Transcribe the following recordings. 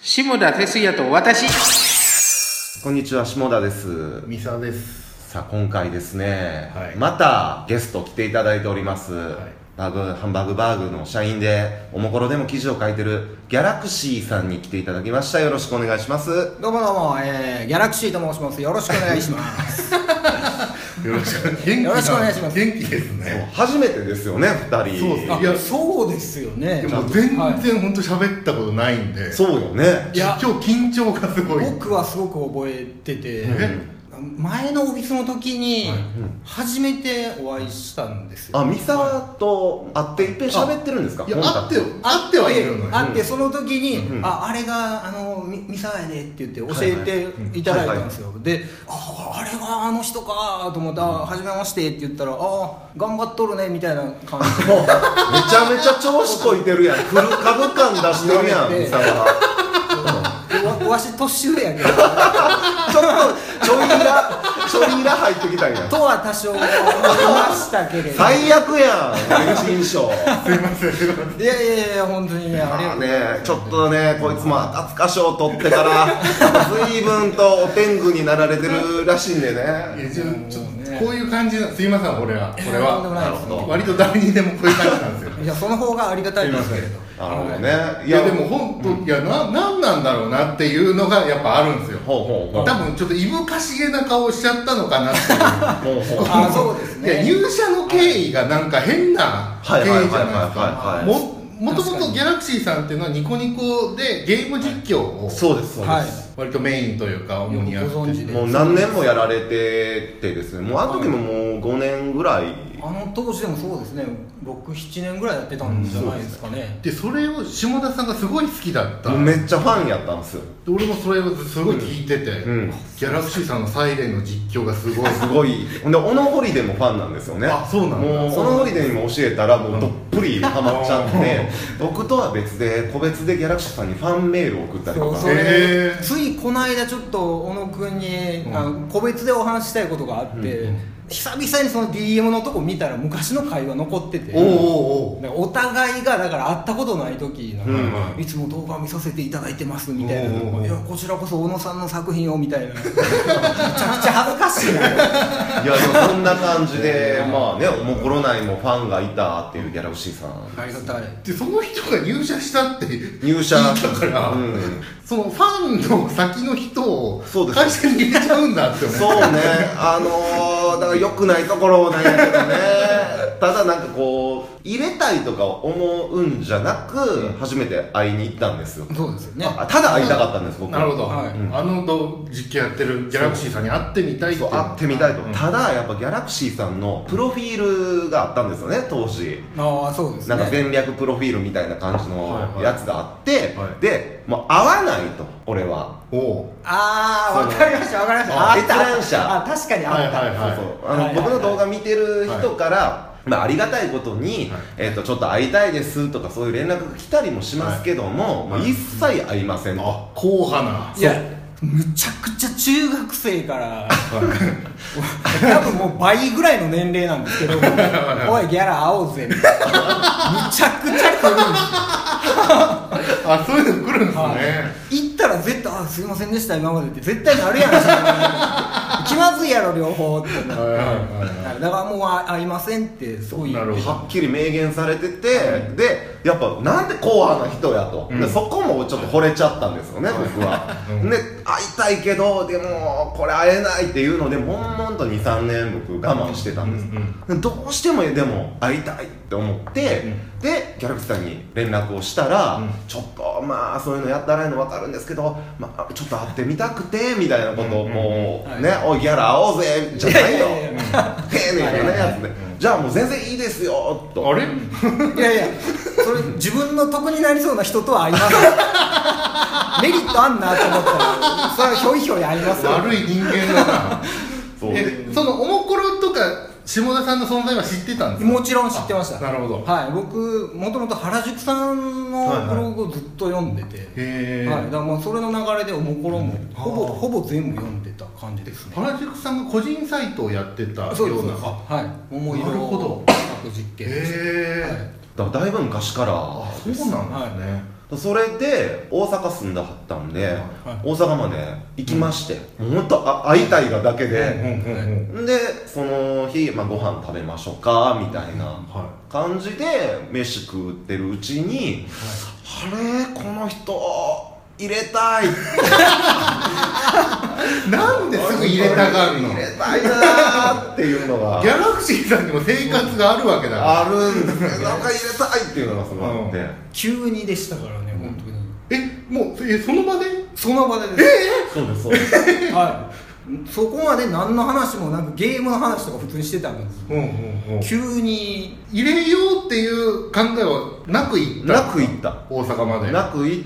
下田哲也と私。 こんにちは、下田です。 三沢です。 さあ、今回ですね、 はい、 またゲスト来ていただいております、 はい、 ハンバーグバーグの社員でおもころでも記事を書いてるギャラクシーさんに来ていただきました。よろしくお願いします。 どうもどうも、ギャラクシーと申します。よろしくお願いしますよろしくお願いします。元気ですね。 初めてですよね、2人。 そういや、そうですよね。 でも全然本当喋ったことないんで。 そうよね。 いや、今日緊張がすごい。 僕はすごく覚えてて、前のオフィスの時に初めてお会いしたんですよ。 あ、三沢と会っていっぺん喋ってるんですか？ いや、会ってはいるのよ。 会ってその時に、あれが三沢やでって言って教えていただいたんですよ。で、あれがあの人かと思って、はじめましてって言ったら、頑張っとるねみたいな感じでめちゃめちゃ調子こいてるやん。フル株感出してるやん、三沢。 わし年上やけどちょっとちょいら入ってきたんやとは多少思いましたけれど最悪やん、第一印象。 すいません。 いや本当にね、ありがとうね、ちょっとね、こいつも赤塚賞取ってから随分とお天狗になられてるらしいんでね。 ちょっとこういう感じな、すいません、俺はなるほど、 割と誰にでもこういう感じなんですよ。 いや、その方がありがたいですけれど。 なるほどね。 いやでも本当、いや、なんなんだろうなっていうのがやっぱあるんですよ。多分ちょっといぶかしげな顔しちゃったのかなっていうそうですね。 いや、入社の経緯がなんか変な経緯じゃないですか。もともとギャラクシーさんっていうのはニコニコでゲーム実況を、 そうですそうです、 割とメインというか主にやってて、 もう何年もやられててですね、もうあの時ももう5年ぐらい、 あの当時でもそうですね、6、7年ぐらいやってたんじゃないですかね。 でそれを下田さんがすごい好きだった。 めっちゃファンやったんですよ。 で俺もそれをすごい聞いてて、ギャラクシーさんのサイレンの実況がすごいすごい。ほんで小野ホリデーもファンなんですよね。 あ、そうなんだ。 もう小野ホリデーにも教えたらもうどっぷりハマっちゃって僕とは別で個別でギャラクシーさんにファンメールを送ったりとか。 ついこの間ちょっと小野くんに個別でお話ししたいことがあって、久々にその DM のとこ見たら昔の会話残ってて、お互いがだから会ったことない時なんか、いつも動画見させていただいてますみたいな、いやこちらこそ小野さんの作品をみたいなめちゃくちゃ恥ずかしいな。いやでもそんな感じでまあね、おもころ内もファンがいたっていうギャラクシーさん、 ありがたい。 でその人が入社したって入社だから、そのファンの先の人を会社に入れちゃうんだってね。 そうね、だから良くないところなんやけどね。ただなんかこう入れたいとか思うんじゃなく、初めて会いに行ったんですよ。 そうですよね。 ただ会いたかったんです、僕は。 なるほど、実況やってるギャラクシーさんに会ってみたいって会ってみたいと。ただやっぱギャラクシーさんのプロフィールがあったんですよね、当時。 そうですね。 なんか戦略プロフィールみたいな感じのやつがあって、でもう会わないと、俺は。 わかりました。 閲覧者。 確かにあった。 僕の動画見てる人から、ありがたいことに、ちょっと会いたいですとかそういう連絡が来たりもしますけども、一切会いませんと。 硬派な。 いや、むちゃくちゃ中学生から多分もう倍ぐらいの年齢なんですけどおいギャラ会おうぜみたいなむちゃくちゃ来るんですよ。 そういうの来るんですね。 行ったら絶対すいませんでした今までって絶対なるやん気まずいやろ両方ってなってだからもう会いませんってすごいはっきり明言されてて、でやっぱなんで硬派な人やと、でそこもちょっと惚れちゃったんですよね、僕は。で会いたいけどでもこれ会えないっていうので悶々と 2,3 年僕我慢してたんです、どうしてもでも会いたいって思って、でギャラクシーさんに連絡をしたら、ちょっとそういうのやったらいいの分かるんですけど、ちょっと会ってみたくてみたいなことをもうね、おいギャラ会おうぜじゃないよ丁寧なやつで、じゃあもう全然いいですよと。 あれいやそれ自分の得になりそうな人とは会いますメリットあんなと思ったらそれはひょいひょいありますよ。 悪い人間だな。そのおもころとか下田さんの存在は知ってたんですか？ もちろん知ってました。 なるほど。 僕もともと原宿さんのブログをずっと読んでて、だからもうそれの流れでおもころもほぼ全部読んでた感じですね。 原宿さんが個人サイトをやってたような。 そうです。桃色を実験です。 だいぶ昔から。 そうなんですね。 それで大阪住んだはったんで、大阪まで行きまして、もうほんと会いたいがだけで、でその日、ご飯食べましょうかみたいな感じで飯食ってるうちに、あれこの人入れたいなんですぐ入れたがるの？ 入れたいなーっていうのがギャラクシーさんにも生活があるわけだから、 あるんですね。なんか入れたいっていうのがすごいあって、 急にでしたからね、本当に。 もうその場で？ その場でです。 そうですそうですはい、そこまで何の話もなんかゲームの話とか普通にしてたんです、急に入れようっていう考えはなく行った？ なく行った。 大阪までなく行って、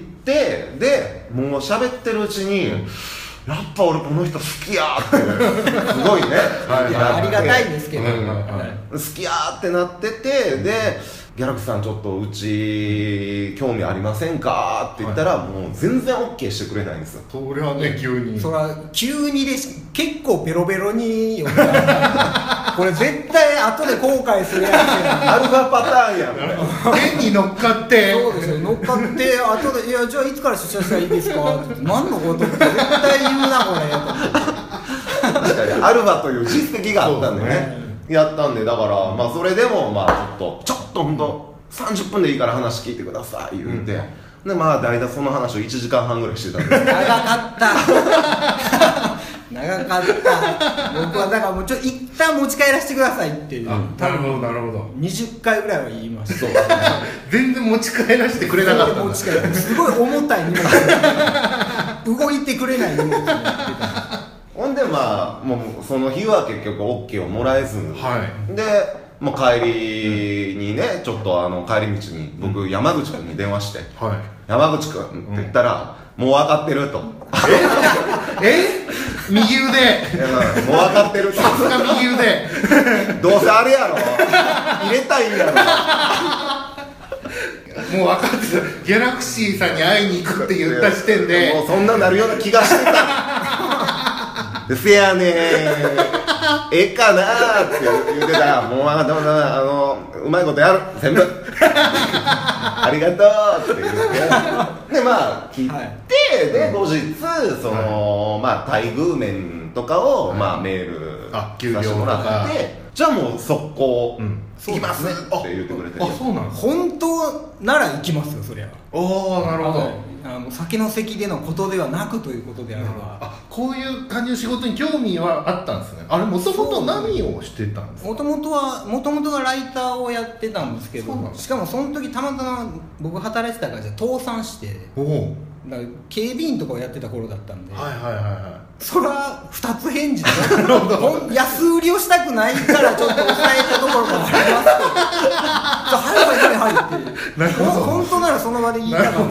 でもう喋ってるうちに、やっぱ俺この人好きやーってすごいねありがたいですけど、 好きやーってなってて、でギャラクシーさんちょっとうち興味ありませんかって言ったら、もう全然 OK してくれないんですよ。 それはね、急にそれは急にです。結構ベロベロによこれ絶対後で後悔するやつやアルファパターンやん変に乗っかってそうですよ、乗っかって後で「いやじゃあいつから出社したらいいですか?」って言って「何のこと?」って絶対言うなこれ確かにアルファという実績があったんでね、やったんで、だからそれでもちょっとほんと30分でいいから話聞いてください言って、で大体その話を1時間半ぐらいしてたんです長かった長かった僕はだからもう一旦持ち帰らせてくださいっていう、 なるほどなるほど、 20回ぐらいは言いました全然持ち帰らせてくれなかったんだ。 すごい重たい荷物動いてくれない荷物になってた。 ほんでもうその日は結局 OK をもらえず、でもう帰りにね、ちょっと帰り道に僕、山口君に電話して、山口君って言ったら、もう分かってると。 右腕もう分かってると。 さすが右腕どうせあれやろ入れたいんやろもう分かってた。ギャラクシーさんに会いに行くって言った時点でもうそんななるような気がしてたせやねええかなーって言ってたら、もう分かったうまいことやる全部ありがとうって言ってで聞いて、で後日その待遇面とかをメールさせてもらって、じゃあもう速攻行きますって言ってくれて、 そうなんです。 本当なら行きますよそりゃ。 なるほど。 先の席でのことではなくということであれば、 こういう感じの仕事に興味はあったんですね。あれもともと何をしてたんですか？もともとがライターをやってたんですけど、しかもその時たまたま僕働いてた会社倒産して、だから警備員とかをやってた頃だったんで、そら2つ返事で安売りをしたくないからちょっと抑えたところがありますけどはいって本当ならその場で言いたかった。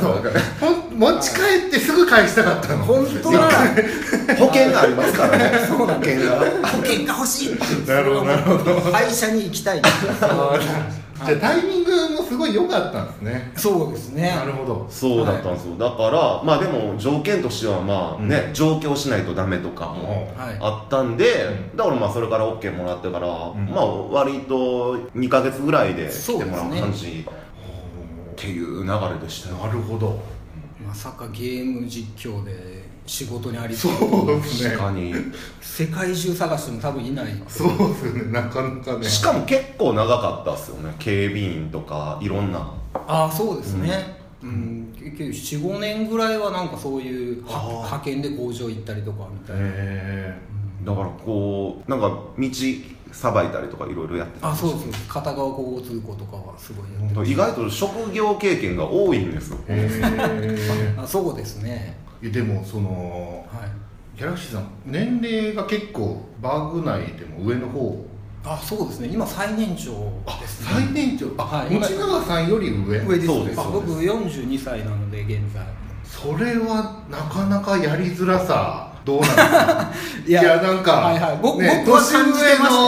持ち帰ってすぐ返したかったの。 本当なら保険がありますからね。 そうなんです。保険が欲しいって。 なるほど。 会社に行きたい。 じゃあタイミングもすごい良かったんですね。 そうですね。 なるほど。 そうだったんですよ。だからでも条件としては上京しないとダメとかもあったんで、だからそれから OK もらってから割と2ヶ月ぐらいで来てもらう感じっていう流れでした。 なるほど。 まさかゲーム実況で仕事にありそうですね。 確かに世界中探しても多分いない。 そうですよね。なかなかね。 しかも結構長かったっすよね。警備員とかいろんな。 そうですね。結局 4,5 年ぐらいはなんかそういう派遣で工場行ったりとかみたいな。 だからなんか道さばいたりとかいろいろやってた。 そうです。片側交通行とかはすごいやってま意外と職業経験が多いんですよ。 そうですね。 でもギャラクシーさん年齢が結構バグ内でも上の方。 そうですね。今最年長ですね。 最年長。持永さんより上です。そうです。僕42歳なので現在。 それはなかなかやりづらさどうなんですか？いやなんか僕は感じてましたよ。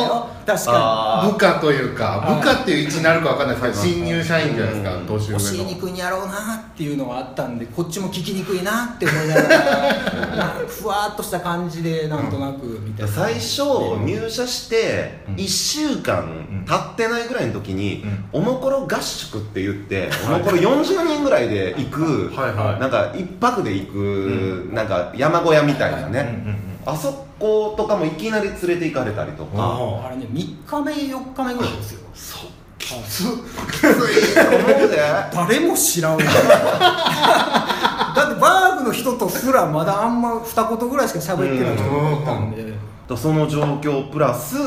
確か部下というか、部下っていう位置になるかわかんないですけど、新入社員じゃないですか、年上の。 教えにくいんやろうなっていうのがあったんで、こっちも聞きにくいなって思いながらふわっとした感じでなんとなくみたいな。 最初入社して1週間経ってないぐらいの時におもころ合宿って言っておもころ40人ぐらいで行くなんか一泊で行くなんか山小屋みたいなね、あそことかもいきなり連れて行かれたりとか、 あれね3日目4日目ぐらいですよ。 そうきついと思うで誰も知らんわだってバーグの人とすらまだあんま二言ぐらいしか喋ってない人がいたんで、 その状況プラス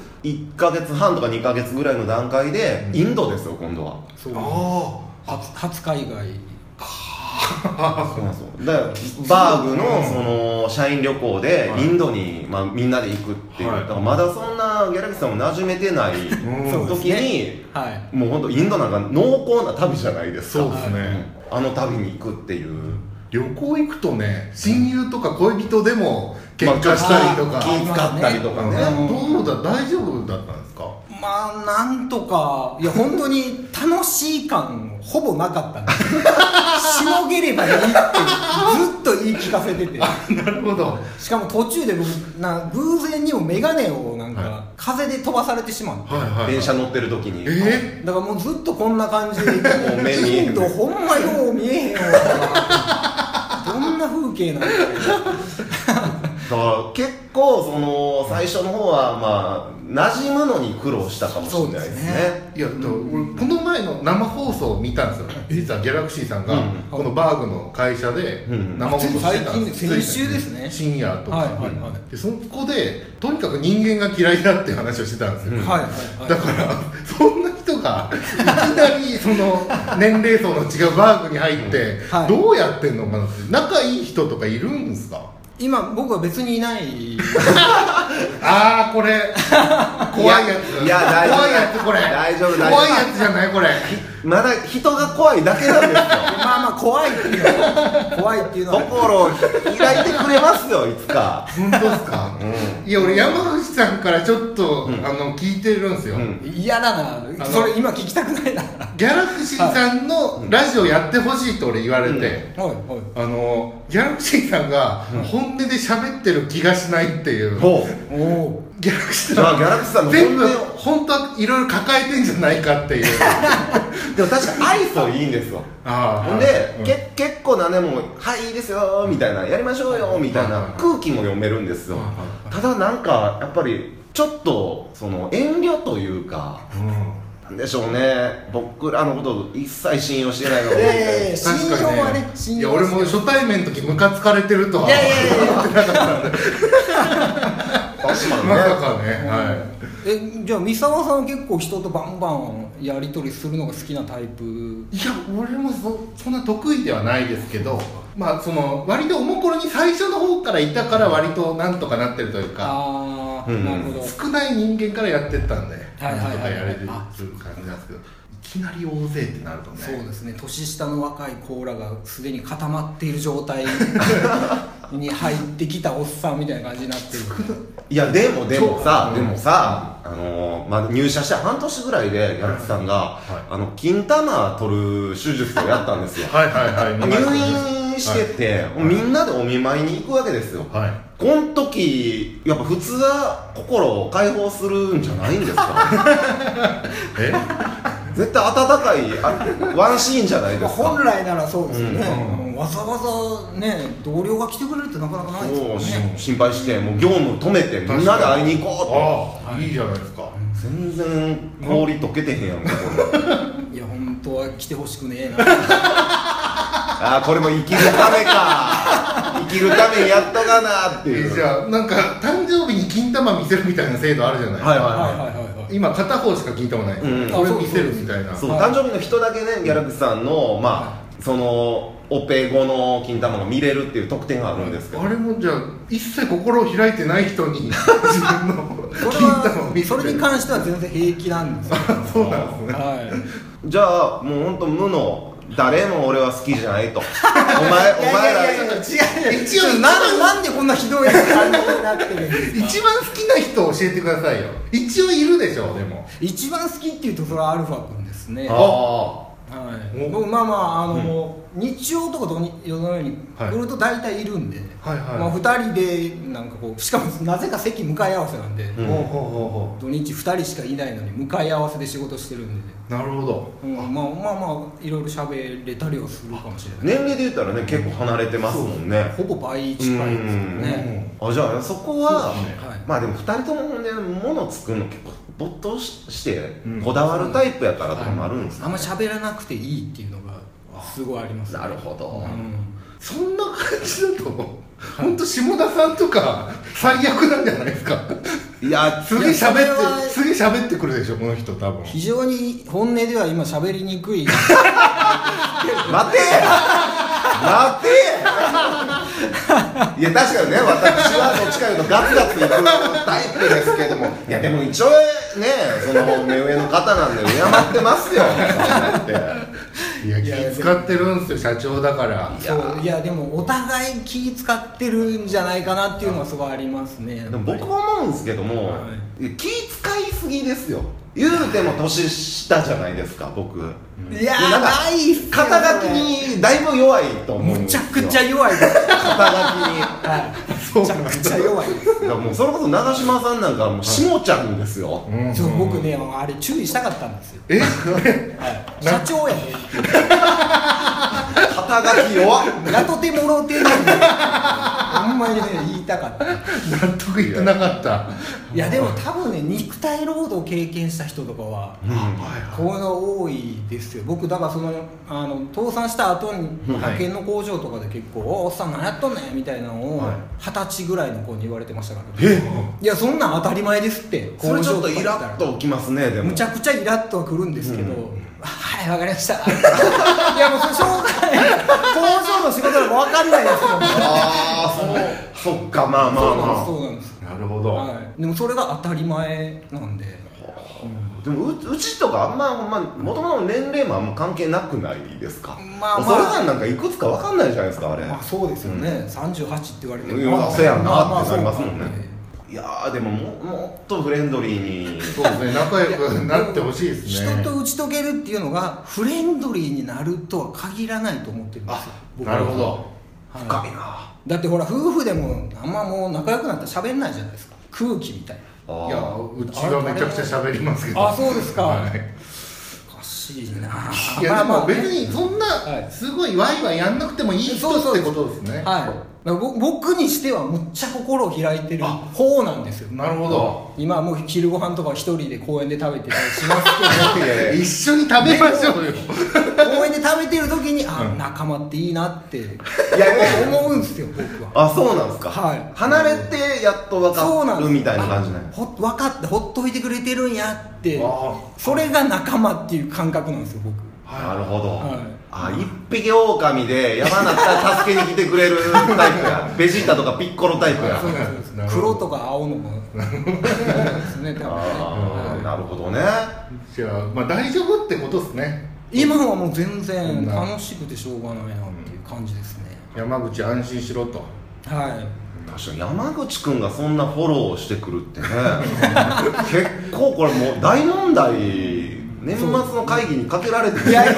1ヶ月半とか2ヶ月ぐらいの段階でインドですよ今度は。 そう初海外そうなんですよ。だからバーグのその社員旅行でインドにまあみんなで行くっていう、だからまだそんなギャラクシーさんも馴染めてない時にもう本当インドなんか濃厚な旅じゃないですか。 そうですね、 あの旅に行くっていう。 旅行行くとね、親友とか恋人でも喧嘩したりとか、 気遣ったりとかね、 どうだ、大丈夫だったんですか？ まあなんとか、いや本当に楽しい感ほぼなかったんでしのげればいいってずっと言い聞かせててなるほど。 しかも途中で僕偶然にもメガネをなんか風で飛ばされてしまって、 電車乗ってる時に、 だからもうずっとこんな感じでもう目見えへんインドほんまよう見えへんわどんな風景なんだろうだから結構その最初の方はまあ馴染むのに苦労したかもしれないですね。 いや、俺この前の生放送を見たんですよ。実はギャラクシーさんがこのバーグの会社で生放送してたんですよ。 先週ですね。 深夜とかで、そこでとにかく人間が嫌いだっていう話をしてたんですよ。だからそんな人がいきなりその年齢層の違うバーグに入ってどうやってんのかなって。仲いい人とかいるんですか？ 今僕は別にいないああ、これ怖いやつ。 いや大丈夫、 怖いやつこれ。 大丈夫怖いやつじゃないこれ。 まだ人が怖いだけなんですよまあまあ怖いっていうのは心を開いてくれますよいつか。 本当ですか？いや、俺山口さんからちょっと聞いてるんですよ。 嫌だな、それ今聞きたくないな。 ギャラクシーさんのラジオやってほしいと俺言われて、ギャラクシーさんが本音で喋ってる気がしないっていう。ギャラクシーさん全部本当はいろいろ抱えてんじゃないかっていうでも確かに愛想いいんですよ。で、結構なね、もうはいいいですよみたいな、やりましょうよみたいな空気も読めるんですよ。ただなんかやっぱりちょっとその遠慮というか、なんでしょうね、僕らのことを一切信用してないので。 信用はね、 いや俺も初対面の時ムカつかれてるとは思ってなかったんでまさかね。 じゃあ三沢さんは結構人とバンバンやり取りするのが好きなタイプ？ いや、俺もそんな得意ではないですけど、まあその割とおもころに最初の方からいたから割となんとかなってるというか、 なるほど、 少ない人間からやってったんでなんとかやれる感じなんですけど、いきなり大勢ってなるとね。 そうですね、年下の若いコーラがすでに固まっている状態に入ってきたおっさんみたいな感じになってる。 いやでもさ、まあ、入社して半年ぐらいでギャラクシーさんが金玉取る手術をやったんですよ。入院してて、みんなでお見舞いに行くわけですよ。この時やっぱ普通は心を解放するんじゃないんですか？絶対温かいワンシーンじゃないですか。 本来ならそうですよね。わざわざね、同僚が来てくれるってなかなかないですよね。 心配してもう業務止めてみんなで会いに行こうと。 いいじゃないですか。 全然氷溶けてへんやんかこれ。 いや本当は来てほしくねえなこれも生きるためか。生きるためにやっとかなっていう。 じゃあなんか誕生日に金玉見せるみたいな制度あるじゃないですか。今片方しか金玉ない。これ見せるみたいな。 そう、誕生日の人だけね、ギャラクシーさんのまあそのオペ後の金玉が見れるっていう特典があるんですけど、 あれもじゃあ一切心を開いてない人に自分の金玉を見せてる。 それに関しては全然平気なんですよ。 そうなんですね。 じゃあもう本当無の誰も俺は好きじゃないと。お前ら違う一応なんでこんなひどい感じになってるんですか？ 一番好きな人を教えてくださいよ。一応いるでしょ。でも一番好きっていうとそれはアルファ君ですね。はい、僕まあ日曜とか土曜のように来ると大体いるんで、2人でなんかこう、しかもなぜか席向かい合わせなんで、土日2人しかいないのに向かい合わせで仕事してるんで、 なるほど、 まあいろいろ喋れたりはするかもしれない。 年齢で言ったらね結構離れてますもんね。 ほぼ倍近いですよね。 じゃあそこはまあでも2人ともね物作るの結構没頭してこだわるタイプやからとかもあるんですか？ あんま喋らなくていいっていうのがすごいありますね。 なるほど、 そんな感じだと本当下田さんとか最悪なんじゃないですか？いやすげえ喋ってくるでしょこの人多分。 非常に本音では今喋りにくい。 待ていや確かにね、私はどっちかいうとガツガツいくタイプですけども、いやでも一応ねその目上の方なんで敬ってますよ。 いや気使ってるんですよ社長だから。 いやでもお互い気使ってるんじゃないかなっていうのはすごいありますね。 でも僕思うんですけども、気使いすぎですよ。言うても年下じゃないですか僕。 いやーないっすよ。 肩書きにだいぶ弱いと思うんですよ。 むちゃくちゃ弱いです。 肩書きに。 めちゃくちゃ弱いです。 いやもうそれこそ長嶋さんなんかもう下ちゃんですよ。 そう僕ねあれ注意したかったんですよ。社長やね。 肩書き弱っ。 ラトテモロテなんで。ほんまにね言いたかった。 納得いってなかった。 いやでも多分ね肉体労働を経験した人とかはこういうの多いですよ。僕だからその倒産した後に派遣の工場とかで結構おっさん何やっとんねんみたいなのを20歳ぐらいの子に言われてましたからね。いやそんなん当たり前ですって。 それちょっとイラッときますね。でもむちゃくちゃイラッとはくるんですけど、はいわかりました。いやもうそれしょうがない。工場の仕事でも分かんないですもんね。 そっかまあそうなんです。 なるほど、 でもそれが当たり前なんで。 でもうちとかあんまもともと年齢もあんま関係なくないですか？それがなんかいくつか分かんないじゃないですかあれ。 そうですよね。38って言われてそうやんなってなりますもんね。いやーでももっとフレンドリーにそうですね仲良くなってほしいですね。 人と打ち解けるっていうのがフレンドリーになるとは限らないと思ってるんですよ。 なるほど、 深いな。 だってほら夫婦でもあんまもう仲良くなったら喋んないじゃないですか。空気みたいな。 いやうちはめちゃくちゃ喋りますけど。 そうですか。おかしいな。 いやでも別にそんなすごいワイワイやんなくてもいい人ってことですね。 僕にしてはむっちゃ心を開いてる方なんですよ。 なるほど。 今もう昼ご飯とか一人で公園で食べてたりしますけど一緒に食べましょうよ。 公園で食べてる時に仲間っていいなって思うんですよ僕は。 そうなんですか。離れてやっと分かるみたいな感じね。 分かってほっといてくれてるんやって、それが仲間っていう感覚なんですよ僕。 なるほど。一匹狼で山なったら助けに来てくれるタイプや。ベジータとかピッコロタイプや。 黒とか青のもですね。 なるほどね。 じゃあ大丈夫ってことですね。 今はもう全然楽しくてしょうがないなっていう感じですね。 山口安心しろと。 確かに山口くんがそんなフォローしてくるってね結構これもう大問題。年末の会議にかけられてる。 いや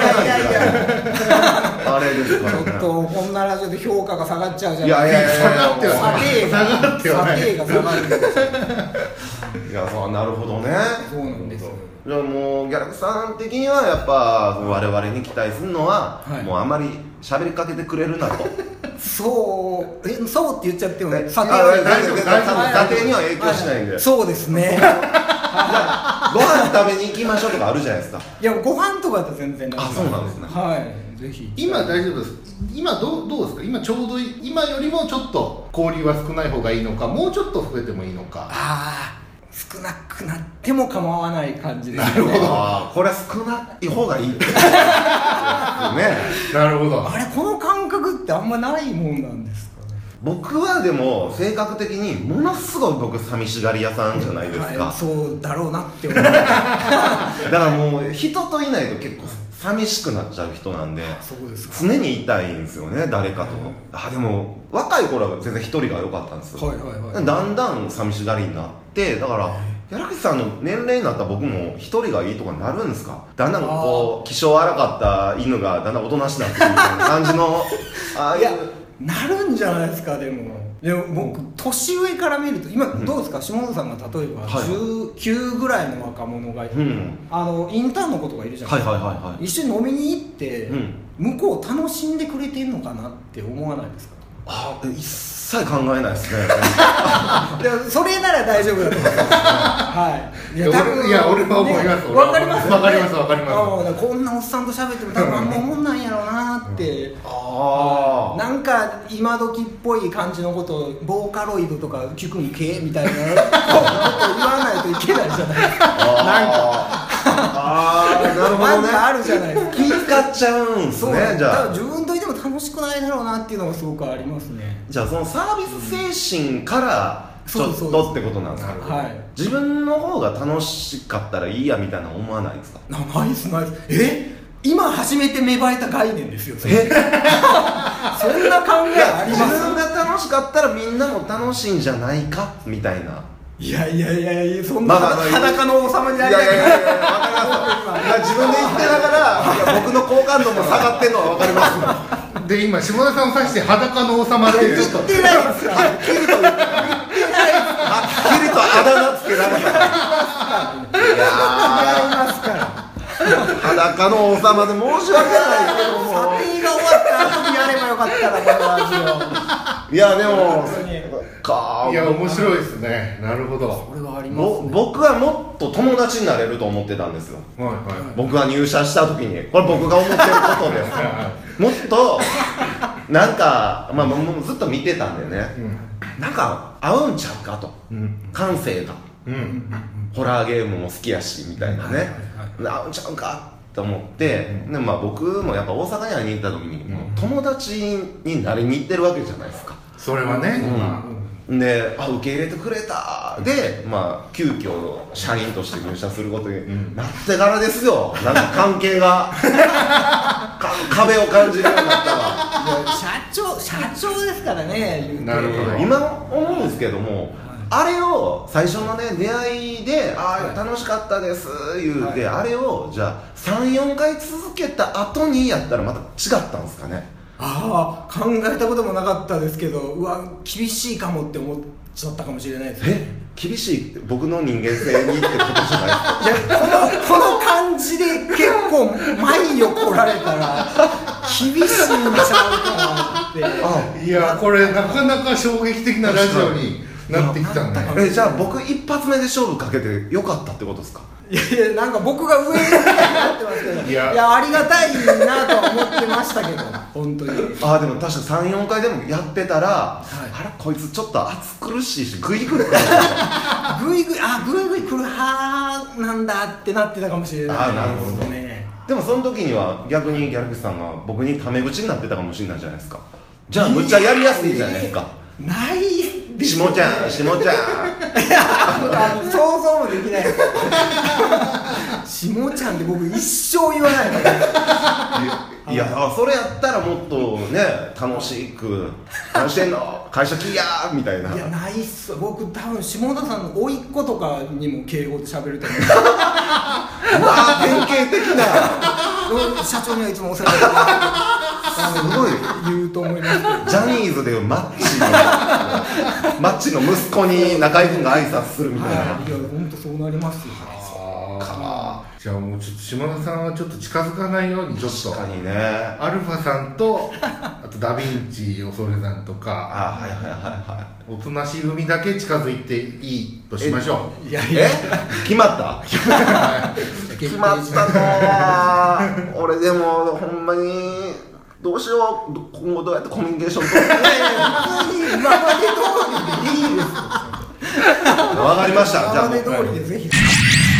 あれですからね。 ちょっとこんなラジオで評価が下がっちゃうじゃないですか。 下がってはない。査定が下がる。 いやそうなるほどね。 そうなんですよ。 じゃあもうギャラクさん的にはやっぱ我々に期待するのは、もうあまり喋りかけてくれるなと。そうって言っちゃってもね。査定には影響しないんで。 そうですね。 ご飯食べに行きましょうとかあるじゃないですか。 いやご飯とかだと全然。 そうなんですね。 ぜひ。 今大丈夫です。今どうですか。今ちょうど今よりもちょっと交流は少ない方がいいのか、もうちょっと増えてもいいのか。 少なくなっても構わない感じですね。 なるほど。 これ少ない方がいい。ね。 なるほど。 あれこの感覚ってあんまないもんなんですかね。 僕はでも性格的にものすごい僕寂しがり屋さんじゃないですか。 そうだろうなって思う。 だからもう人といないと結構寂しくなっちゃう人なんで、 そうですか。 常にいたいんですよね、誰かと。でも若い頃は全然一人が良かったんですよ、だんだん寂しがりになって、だから矢口さんの年齢になったら僕も一人がいいとかになるんですか？だんだんこう気性荒かった犬がだんだんおとなしくなってくるみたいな感じのいや、なるんじゃないですか。でも僕年上から見ると今どうですか、下野さんが例えば19ぐらいの若者が、インターンの子とかいるじゃないですか、一緒に飲みに行って、向こう楽しんでくれてんのかなって思わないですか？ 一切考えないですねでそれなら大丈夫だと思いますはい。 いや俺は思います。 わかります。 わかりますわかります。 こんなおっさんと喋っても多分あんま思んないんやろうなってなんか今時っぽい感じのことをボーカロイドとか聞くんけみたいなこと言わないといけないじゃないですか。なんかなるほどね。 なんかあるじゃないですか。 気使っちゃうんすね。じゃあ自分といても楽しくないだろうなっていうのがすごくありますね。 じゃあそのサービス精神からちょっとってことなんですか？自分の方が楽しかったらいいやみたいな思わないですか？ ないですないです。今初めて芽生えた概念ですよ。そんな考えあります？ 自分が楽しかったらみんなも楽しいんじゃないかみたいな。 いやそんな裸の王様になりたくない。 自分で言ってながら僕の好感度も下がってるのは分かりますで今下田さんを指して裸の王様ってちょっと言ってないですか？はっきりとあだ名つけられた。いやますから裸の王様で申し訳ないけども、 査定が終わった後にやればよかったらこのラジオ。 いやでもいや面白いですね。なるほど。 これはありますね。 僕はもっと友達になれると思ってたんですよ。僕が入社した時にこれ僕が思ってることですもっとなんかもうずっと見てたんでね、なんか合うんちゃうかと、感性が、ホラーゲームも好きやしみたいなね、合うんちゃうかと思って、で僕もやっぱ大阪に会いに行った時に、友達になりに行ってるわけじゃないですか。 それはね、 で受け入れてくれたで、急遽社員として入社することになってからですよ、なんか関係が壁を感じるようになったら社長ですからね。 なるほど。 今思うんですけども、あれを最初のね出会いで楽しかったです言うて、あれをじゃあ 3,4 回続けた後にやったらまた違ったんですかね。 考えたこともなかったですけど、厳しいかもって思っちゃったかもしれないですね。 厳しいって僕の人間性にってことじゃないですか？ いやこの感じで結構前を来られたら厳しいんちゃうかなって。 いやこれなかなか衝撃的なラジオになってきたね。 じゃあ僕一発目で勝負かけてよかったってことですか？ いやなんか僕が上になってますけど、いやありがたいなとは思ってましたけど、本当に。 でも確か 3,4 回でもやってたら、こいつちょっと暑苦しいしグイグイ来るグイグイ来る派なんだってなってたかもしれない。 なるほどね。でもその時には逆にギャルクスさんが僕にタメ口になってたかもしれないじゃないですか。じゃあむっちゃやりやすいじゃないですか。 ないです下ちゃん想像もできない下ちゃんって僕一生言わないから。 いやそれやったらもっとね楽しく何してんの会社来いやーみたいな。 いやないっす。僕多分下田さんの甥っ子とかにも敬語で喋ると思う。 典型的な社長にはいつもお世話になってます。 すごい言うと思いますけど、 ジャニーズでいうマッチの息子に中居君が挨拶するみたいな。いや本当そうなりますよ。 じゃあもうちょっと島田さんはちょっと近づかないようにちょっと確かにね、 アルファさんとあとダヴィンチ恐れさんとかおとなし組だけ近づいていいとしましょう。 決まった決まったの俺でもほんまにどうしよう、今後どうやってコミュニケーション取る。 今まで通りでいいです。 わかりました。 今まで通りでぜひ。